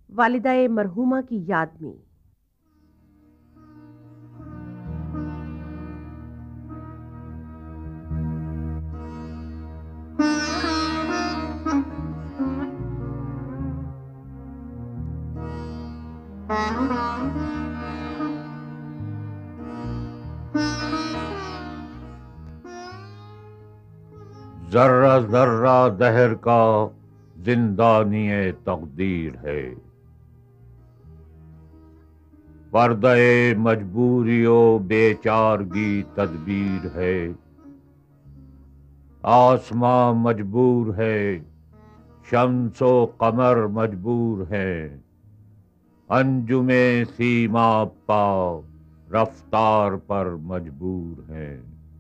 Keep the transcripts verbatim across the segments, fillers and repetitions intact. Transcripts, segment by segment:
والدہ مرحومہ کی یاد میں۔ ذرہ ذرہ دہر کا زندانی تقدیر ہے، پردہ مجبوری و بے چارگی تدبیر ہے۔ آسماں مجبور ہے، شمس و قمر مجبور ہے، انجم سیما پا رفتار پر مجبور ہے۔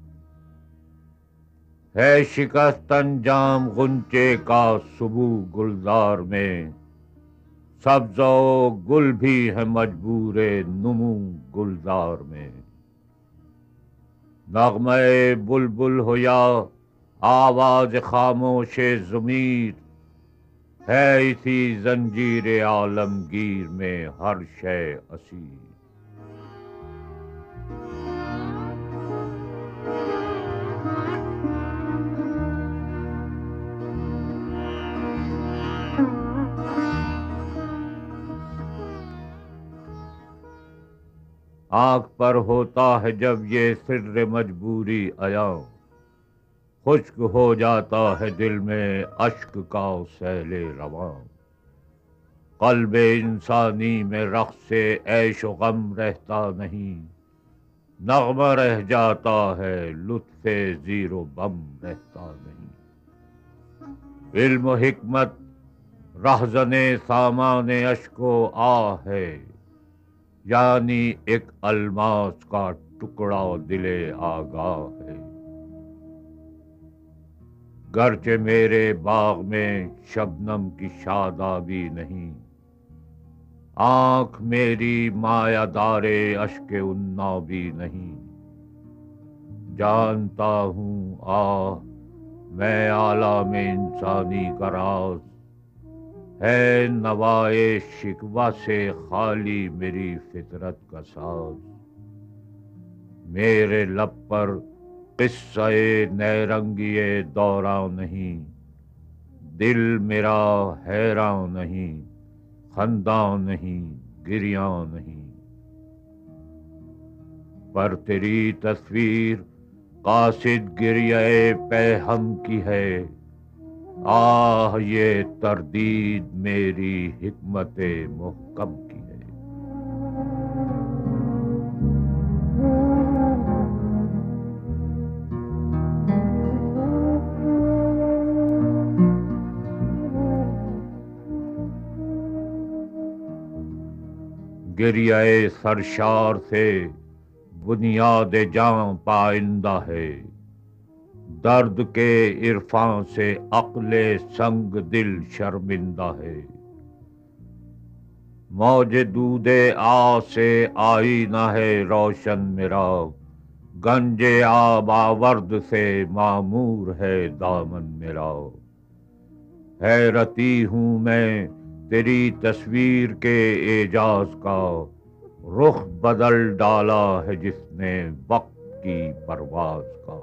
ہے شکست انجام غنچے کا صبح گلزار میں، سبز و گل بھی ہے مجبور نمو گلزار میں۔ نغمہ بلبل ہو یا آواز خاموش ضمیر، ہے اسی زنجیر عالمگیر میں ہر شے اسیر۔ آنکھ پر ہوتا ہے جب یہ سر مجبوری عیاں، خشک ہو جاتا ہے دل میں اشک کا سیل رواں۔ قلب انسانی میں رقص عیش و غم رہتا نہیں، نغمہ رہ جاتا ہے لطف زیر و بم رہتا نہیں۔ علم و حکمت رہزن سامان اشک و آہ ہے، یعنی ایک الماس کا ٹکڑا دل آگاہ ہے۔ گرچہ میرے باغ میں شبنم کی شادابی نہیں، آنکھ میری مایہ دار اشک عنابی نہیں۔ جانتا ہوں آہ میں عالم انسانی کا راز، ہے نوائے شکوہ سے خالی میری فطرت کا ساز۔ میرے لب پر قصہ نیرنگی دوران نہیں، دل میرا حیران نہیں، خنداں نہیں، گریاں نہیں۔ پر تیری تصویر قاصد گریہ پہ ہم کی ہے، آہ یہ تردید میری حکمت محکم کی ہے۔ گریہ سرشار سے بنیاد جاں پائندہ ہے، درد کے عرفان سے عقل سنگ دل شرمندہ ہے۔ موج دود آ سے آئینہ ہے روشن میرا، گنج آب آورد سے معمور ہے دامن میرا۔ حیرتی ہوں میں تیری تصویر کے اعجاز کا، رخ بدل ڈالا ہے جس نے وقت کی پرواز کا۔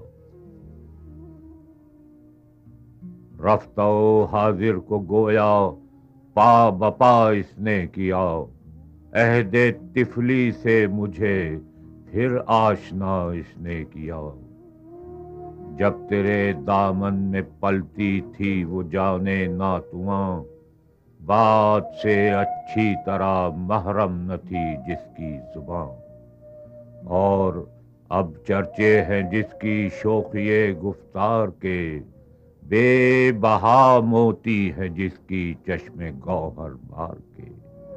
رفتہ و حاضر کو گویا پا بپا اس نے کیا، عہد طفلی سے مجھے پھر آشنا اس نے کیا۔ جب تیرے دامن میں پلتی تھی وہ جانے ناتواں، بات سے اچھی طرح محرم نہ تھی جس کی زباں۔ اور اب چرچے ہیں جس کی شوخی گفتار کے، بے بہا موتی ہے جس کی چشم گوہر بار کے۔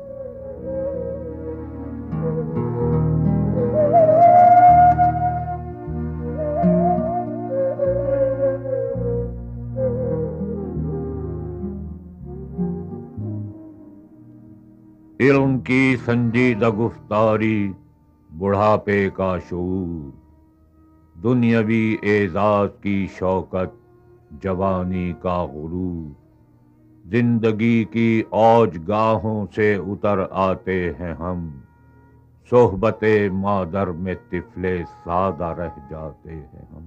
علم کی سنجیدہ گفتاری، بڑھاپے کا شعور، دنیاوی اعزاز کی شوکت، جوانی کا غرور، زندگی کی اوج گاہوں سے اتر آتے ہیں ہم، صحبت مادر میں طفلے سادہ رہ جاتے ہیں ہم۔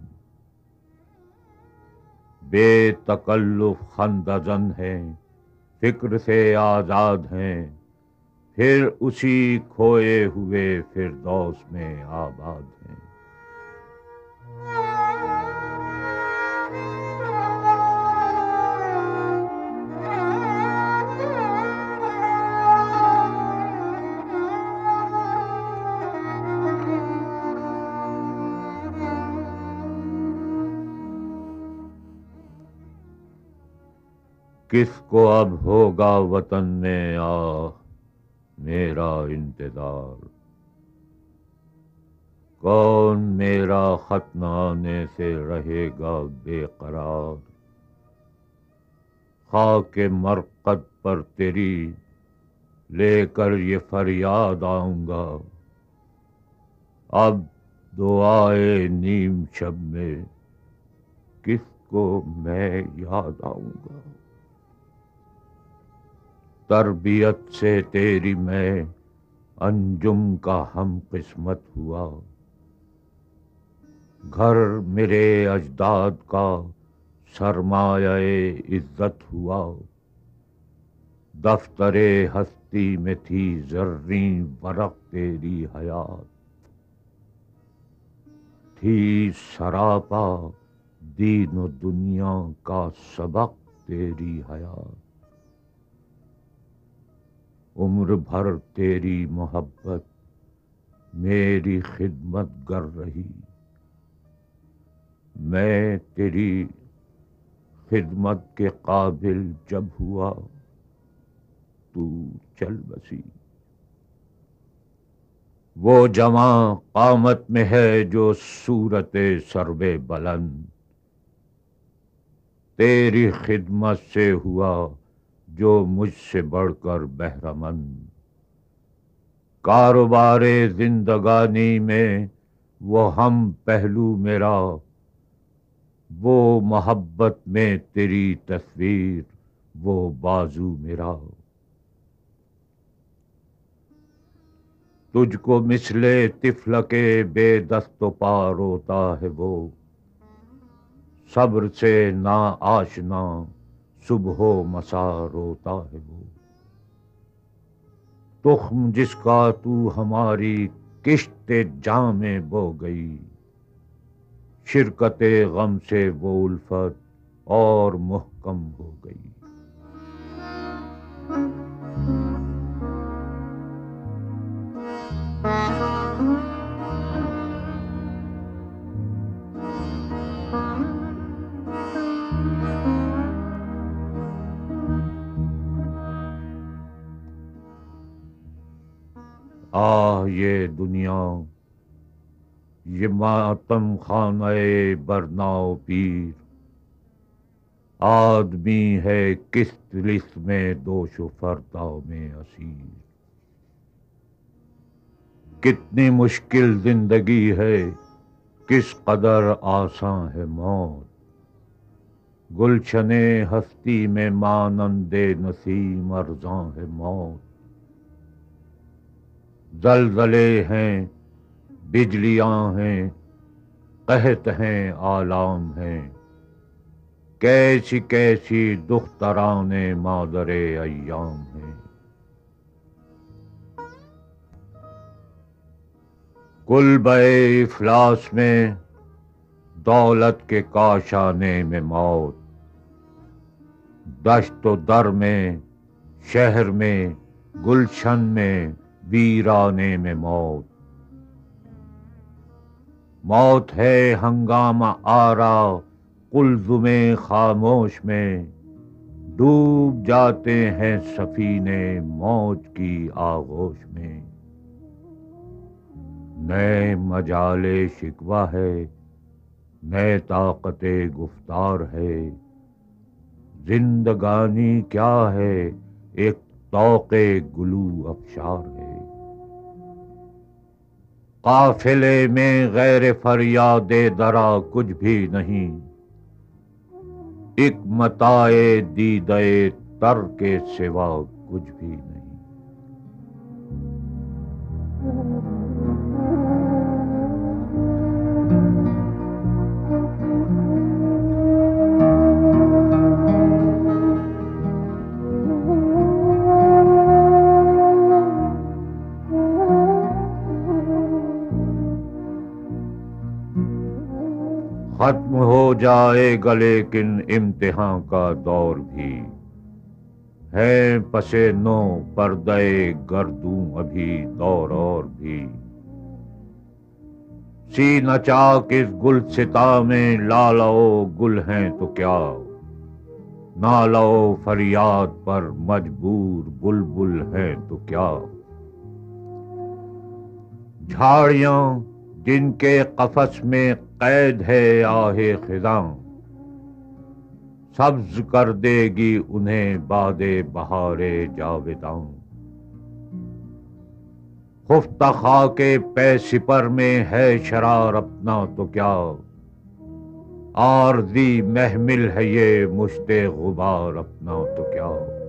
بے تکلف خندزن ہیں، فکر سے آزاد ہیں، پھر اسی کھوئے ہوئے فردوس میں آباد ہیں۔ کس کو اب ہوگا وطن میں آہ میرا انتظار، کون میرا خط نہ آنے سے رہے گا بے قرار، خاک مرقد پر تیری لے کر یہ فریاد آؤں گا، اب دعائے نیم شب میں کس کو میں یاد آؤں گا۔ تربیت سے تیری میں انجم کا ہم قسمت ہوا، گھر میرے اجداد کا سرمایہ عزت ہوا، دفتر ہستی میں تھی زریں ورق تیری حیات، تھی سراپا دین و دنیا کا سبق تیری حیات، عمر بھر تیری محبت میری خدمت گر رہی، میں تیری خدمت کے قابل جب ہوا تو چل بسی۔ وہ جواں قامت میں ہے جو صورت سرو بلند، تیری خدمت سے ہوا جو مجھ سے بڑھ کر بہرہ مند، کاروبار زندگانی میں وہ ہم پہلو میرا، وہ محبت میں تیری تصویر وہ بازو میرا، تجھ کو مثل طفل کے بے دست و پا روتا ہے وہ، صبر سے نا آشنا صبح و مسا روتا ہے وہ، تخم جس کا تو ہماری کشت جاں میں بو گئی، شرکت غم سے وہ الفت اور محکم ہو گئی۔ آہ یہ دنیا، یہ ماتم خانہ برناؤ پیر، آدمی ہے کس طلسم میں دوش و فردا میں اسیر، کتنی مشکل زندگی ہے کس قدر آساں ہے موت، گلشن ہستی میں مانند نسیم ارزاں ہے موت، زلزلے ہیں بجلیاں ہیں قحط ہیں آلام ہیں، کیسی کیسی دختران مادر ایام ہیں، کلبہ افلاس میں دولت کے کاشانے میں موت، دشت و در میں شہر میں گلشن میں ویرانے میں موت، موت ہے ہنگامہ آرا قلزم خاموش میں، ڈوب جاتے ہیں سفینے موج کی آغوش میں، نئے مجال شکوہ ہے نئے طاقت گفتار ہے، زندگانی کیا ہے ایک طوق گلو افشار ہے، قافلے میں غیر فریاد درا کچھ بھی نہیں، ایک متاع دیدہ اختر کے سوا کچھ بھی نہیں۔ ختم ہو جائے گا لیکن امتحان کا دور بھی، ہے پسے نو پردے گردوں ابھی دور اور بھی۔ سی نچا کس گل ستا میں لالو گل ہیں تو کیا، نالو فریاد پر مجبور بلبل ہیں تو کیا۔ جھاڑیاں جن کے قفس میں قید ہے آہ خزاں، سبز کر دے گی انہیں باد بہار جاوداں۔ خفتہ خاک پے سپر میں ہے شرار اپنا تو کیا، عارضی محمل ہے یہ مشت غبار اپنا تو کیا۔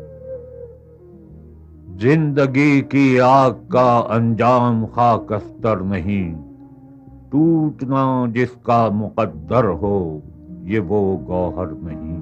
زندگی کی آگ کا انجام خاکستر نہیں، ٹوٹنا جس کا مقدر ہو یہ وہ گوہر نہیں۔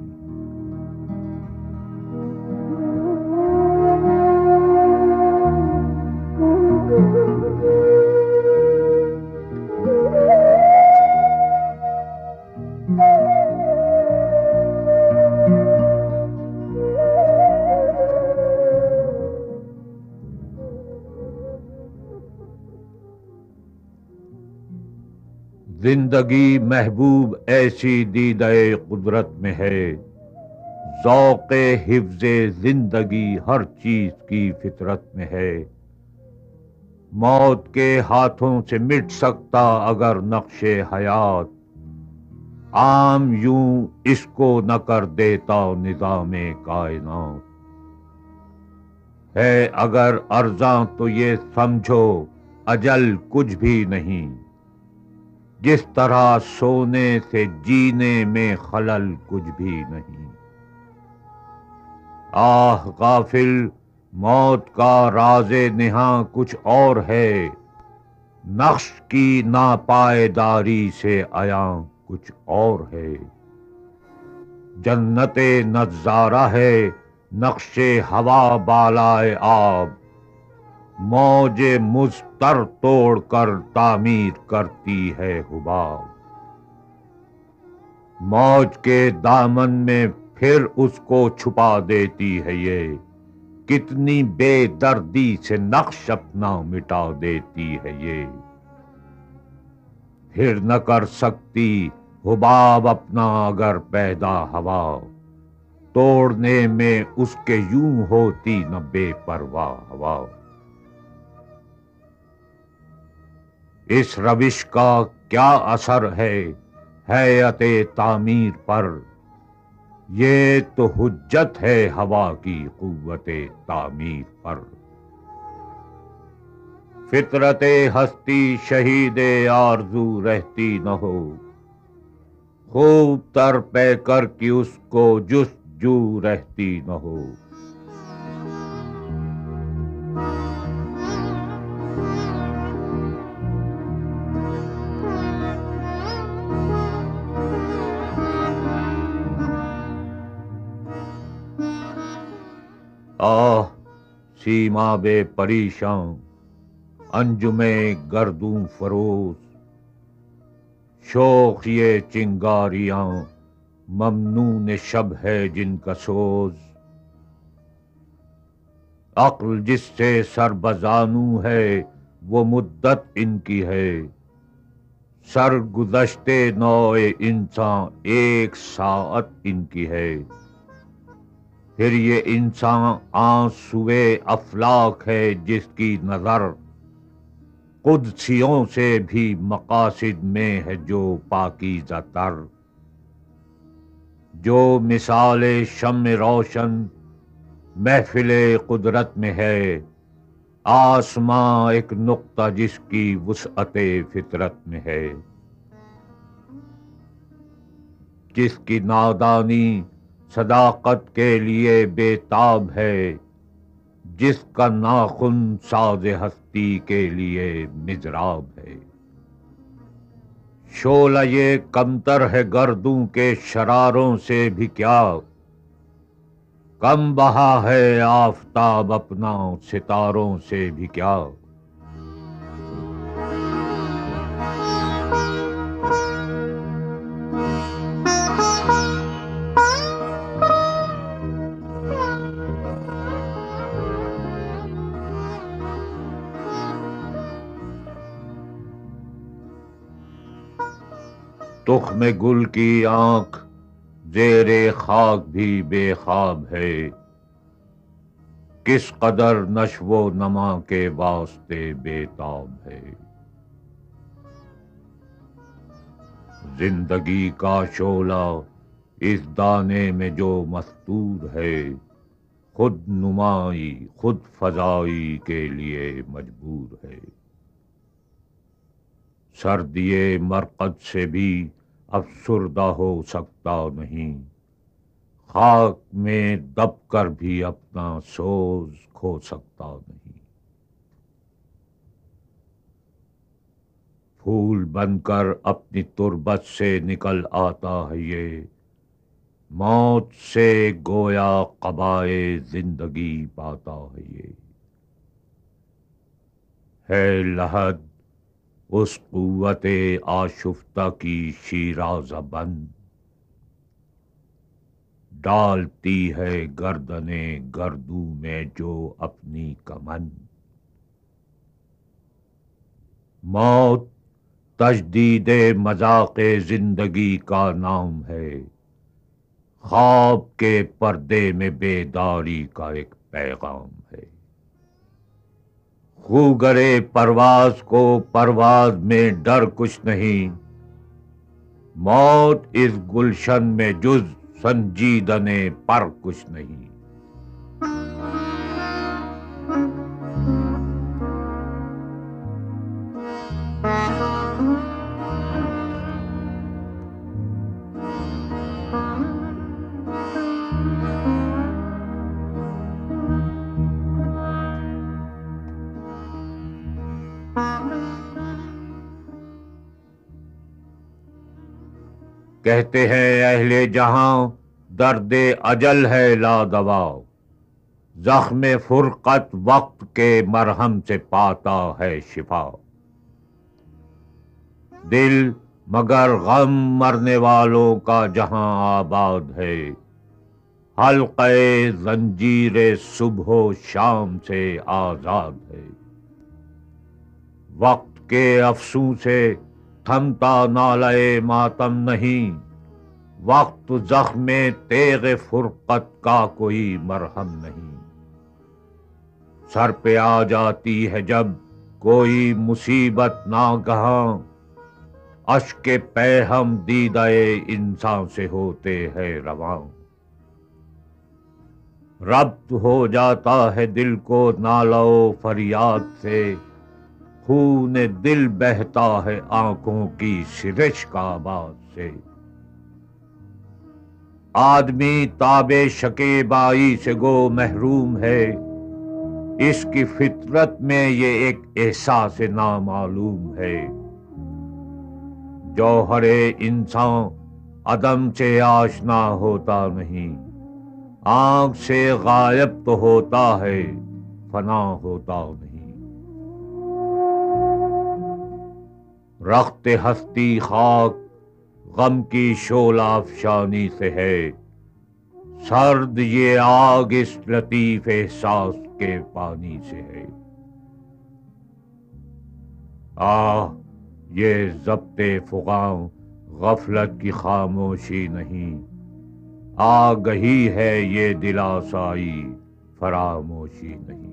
زندگی محبوب ایسی دیدہ قدرت میں ہے، ذوق حفظ زندگی ہر چیز کی فطرت میں ہے۔ موت کے ہاتھوں سے مٹ سکتا اگر نقش حیات، عام یوں اس کو نہ کر دیتا نظام کائنات۔ ہے اگر ارزاں تو یہ سمجھو اجل کچھ بھی نہیں، جس طرح سونے سے جینے میں خلل کچھ بھی نہیں۔ آہ غافل موت کا راز نہاں کچھ اور ہے، نقش کی ناپائیداری سے عیاں کچھ اور ہے۔ جنت نظارہ ہے نقش ہوا بالائے آب، موج مضطر توڑ کر تعمیر کرتی ہے حباب۔ موج کے دامن میں پھر اس کو چھپا دیتی ہے یہ، کتنی بے دردی سے نقش اپنا مٹا دیتی ہے یہ۔ پھر نہ کر سکتی حباب اپنا اگر پیدا ہوا، توڑنے میں اس کے یوں ہوتی نہ بے پرواہ ہوا۔ اس روش کا کیا اثر ہے ہیئت تعمیر پر، یہ تو حجت ہے ہوا کی قوت تعمیر پر۔ فطرت ہستی شہید آرزو رہتی نہ ہو، خوب تر پے کر کی اس کو جستجو رہتی نہ ہو۔ آہ سیما بے پریشاں انجمیں گردوں فروز، شوق یہ چنگاریاں ممنون شب ہے جن کا سوز۔ عقل جس سے سربزانو ہے وہ مدت ان کی ہے، سرگزشتے نوع انسان ایک ساعت ان کی ہے۔ پھر یہ انسان آنسوئے افلاک ہے جس کی نظر، قدسیوں سے بھی مقاصد میں ہے جو پاکیزہ تر۔ جو مثال شمع روشن محفل قدرت میں ہے، آسماں ایک نقطہ جس کی وسعت فطرت میں ہے۔ جس کی نادانی صداقت کے لیے بے تاب ہے، جس کا ناخن ساز ہستی کے لیے مضراب ہے۔ شعلہ یہ کمتر ہے گردوں کے شراروں سے بھی کیا، کم بہا ہے آفتاب اپنا ستاروں سے بھی کیا۔ تخم گل کی آنکھ زیر خاک بھی بے خواب ہے، کس قدر نشو و نما کے واسطے بے تاب ہے۔ زندگی کا شعلہ اس دانے میں جو مستور ہے، خود نمائی خود فزائی کے لیے مجبور ہے۔ سردی مرقد سے بھی افسردہ ہو سکتا نہیں، خاک میں دب کر بھی اپنا سوز کھو سکتا نہیں۔ پھول بن کر اپنی تربت سے نکل آتا ہے یہ، موت سے گویا قبائے زندگی پاتا ہے یہ۔ ہے لحد اس قوت آشفتہ کی شیرازہ بند، ڈالتی ہے گردنے گردوں میں جو اپنی کمند۔ موت تجدید مذاق زندگی کا نام ہے، خواب کے پردے میں بیداری کا ایک پیغام ہے۔ خوگرے پرواز کو پرواز میں ڈر کچھ نہیں، موت اس گلشن میں جز سنجیدنے پر کچھ نہیں۔ کہتے ہیں اہل جہاں درد اجل ہے لادوا، زخم فرقت وقت کے مرہم سے پاتا ہے شفا۔ دل مگر غم مرنے والوں کا جہاں آباد ہے، حلقہ زنجیر صبح و شام سے آزاد ہے۔ وقت کے افسوں سے تھمتا نالے ماتم نہیں، وقت زخم تیغ فرقت کا کوئی مرہم نہیں۔ سر پہ آ جاتی ہے جب کوئی مصیبت ناگہاں، اشک پہ ہم دیدہ انسان سے ہوتے ہیں رواں۔ ربط ہو جاتا ہے دل کو نالہ و فریاد سے، خون دل بہتا ہے آنکھوں کی سرش کا آواز سے۔ آدمی تاب شکیبائی سے گو محروم ہے، اس کی فطرت میں یہ ایک احساس نامعلوم ہے۔ جوہر انسان عدم سے آشنا ہوتا نہیں، آنکھ سے غائب تو ہوتا ہے فنا ہوتا نہیں۔ رخت ہستی خاک غم کی شعلہ افشانی سے ہے، سرد یہ آگ اس لطیف احساس کے پانی سے ہے۔ آہ یہ ضبط فغاں غفلت کی خاموشی نہیں، آگہی ہے یہ دل آسائی فراموشی نہیں۔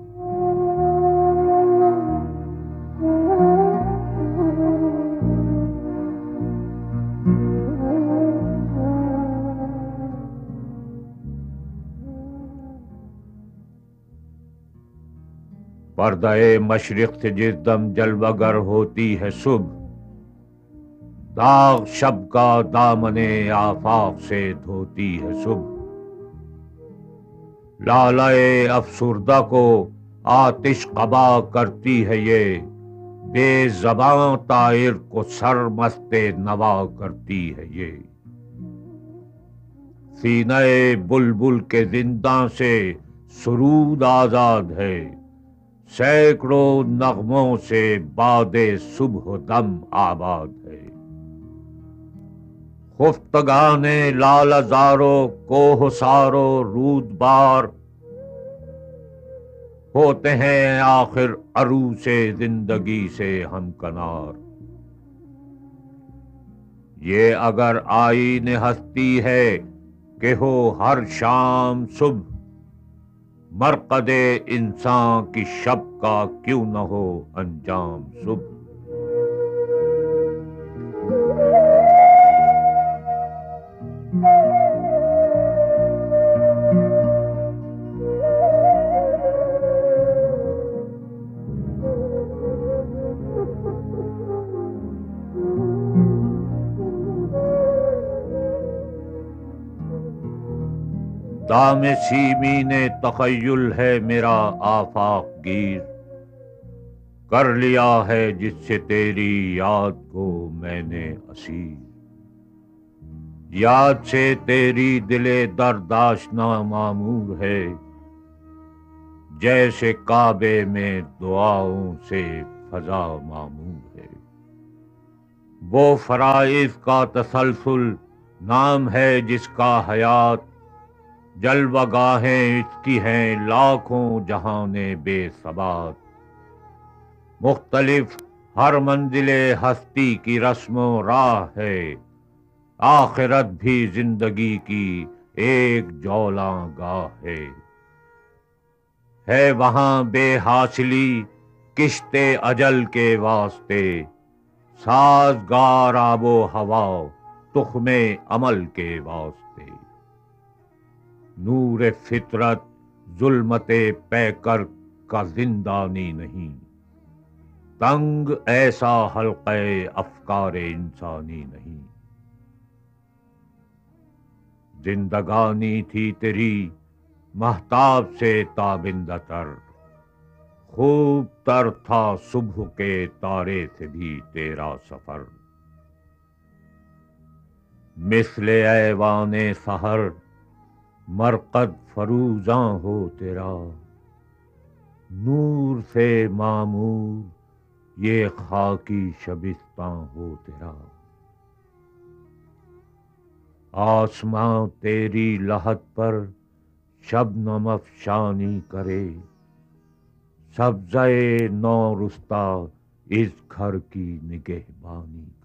پردہ مشرق سے جس دم جلوہ گر ہوتی ہے صبح، داغ شب کا دامن آفاق سے دھوتی ہے صبح۔ لالائے افسردہ کو آتش قبا کرتی ہے یہ، بے زباں طائر کو سر مست نوا کرتی ہے یہ۔ سینہ بلبل کے زنداں سے سرود آزاد ہے، سینکڑوں نغموں سے باد صبح و دم آباد ہے۔ خفتگان لال زارو کوہ سارو رود بار، ہوتے ہیں آخر عروس زندگی سے ہم کنار۔ یہ اگر آئین ہستی ہے کہ ہو ہر شام صبح، مرقد انسان کی شب کا کیوں نہ ہو انجام صبح۔ دام سیمین تخیل ہے میرا آفاق گیر، کر لیا ہے جس سے تیری یاد کو میں نے اسیر۔ یاد سے تیری دل درداشنا معمور ہے، جیسے کعبے میں دعاؤں سے فضا معمور ہے۔ وہ فرائض کا تسلسل نام ہے جس کا حیات، جلوہ گاہیں اس کی ہیں لاکھوں جہاں بے ثبات۔ مختلف ہر منزل ہستی کی رسم و راہ ہے، آخرت بھی زندگی کی ایک جولاں گاہ ہے۔ ہے وہاں بے حاصلی کشت اجل کے واسطے، سازگار آب و ہوا تخم عمل کے واسطے۔ نور فطرت ظلمت پیکر کا زندانی نہیں، تنگ ایسا حلقہ افکار انسانی نہیں۔ زندگانی تھی تیری مہتاب سے تابندہ تر، خوب تر تھا صبح کے تارے سے بھی تیرا سفر۔ مثل ایوان سحر مرقد فروزاں ہو تیرا، نور سے معمور یہ خاکی شبستاں ہو تیرا۔ آسماں تیری لحد پر شبنم افشانی کرے، سبزہ نو رستہ اس گھر کی نگہبانی